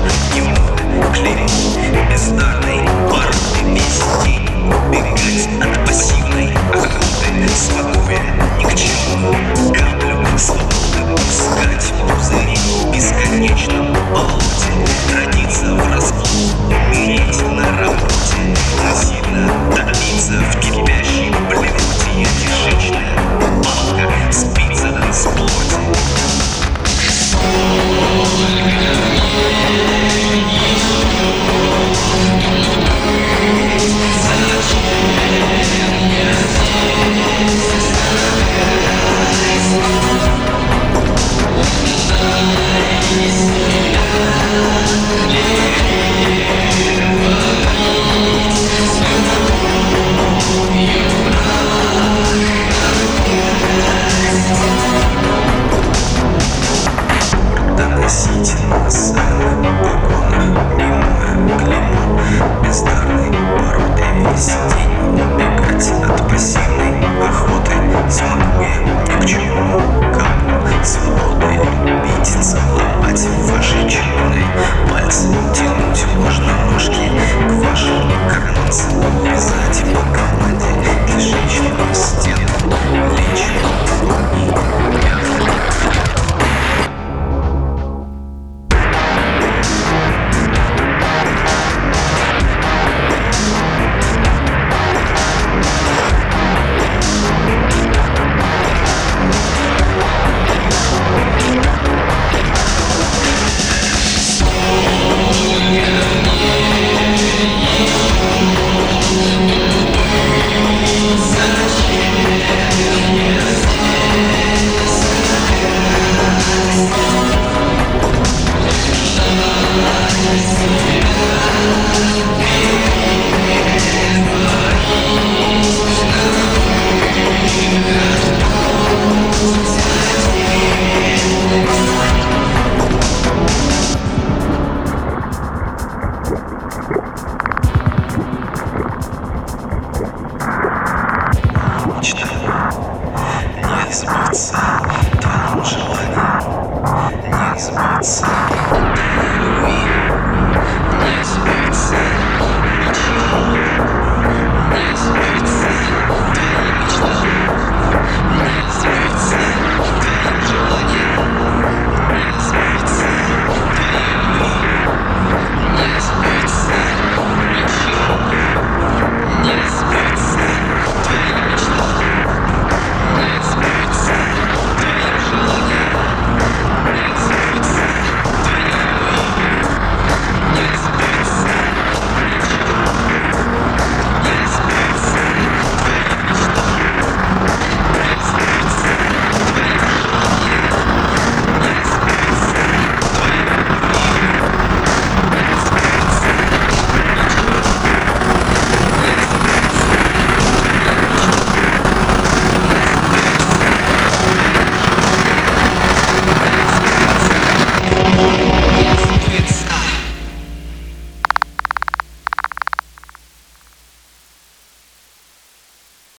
немое клеймо бездарной породы весь день убегать от пассивной охоты, смакуя никчемную каплю свободы, пускать пузыри в бесконечном болоте, родиться в разлуку, умереть на работе, насильно топиться в кипящей блевоте, кишечная палка спица с плоти. Доносите на сальных погонах немое клеймо бездарной породы весь день убегать от пассивной охоты, смакуя никчемную каплю свободы, любить целовать ваши черные пальцы, тянуть можно ножки к вашим карманцам, вязать по команде кишечную стену, лечь и пятку. Nice.